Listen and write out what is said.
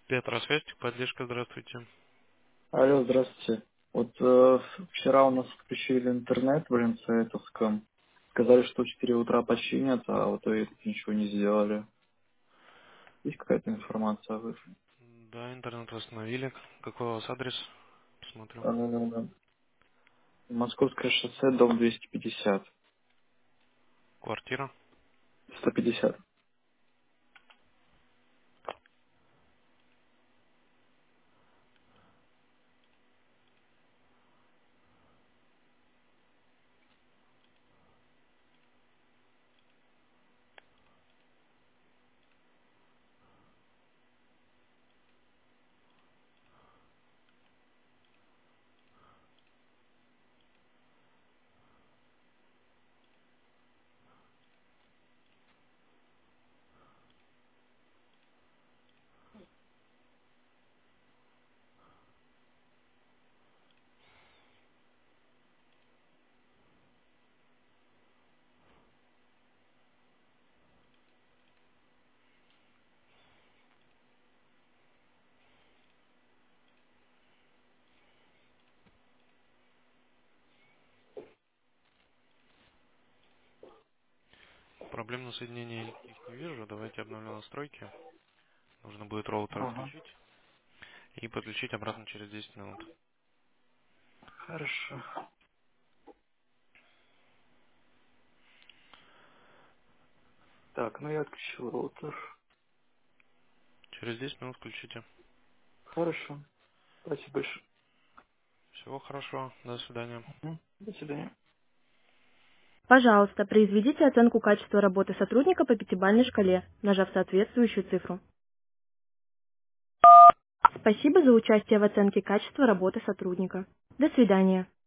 Петросвязь, поддержка, здравствуйте. Алло, здравствуйте. Вот вчера у нас включили интернет в МЦЭТовском. Сказали, что в 4 утра починят, а вот и ничего не сделали. Есть какая-то информация об этом? Да, интернет восстановили. Какой у вас адрес? Посмотрю. Э, Московское шоссе, дом 250. Квартира. 150. Проблем на соединении никаких не вижу. Давайте обновлю настройки. Нужно будет роутер Ага, отключить и подключить обратно через 10 минут. хорошо. Так, ну я отключил роутер. Через 10 минут включите. Хорошо. Спасибо большое. Всего хорошего. До свидания. Мгм. До свидания. Пожалуйста, произведите оценку качества работы сотрудника по пятибалльной шкале, нажав соответствующую цифру. Спасибо за участие в оценке качества работы сотрудника. До свидания.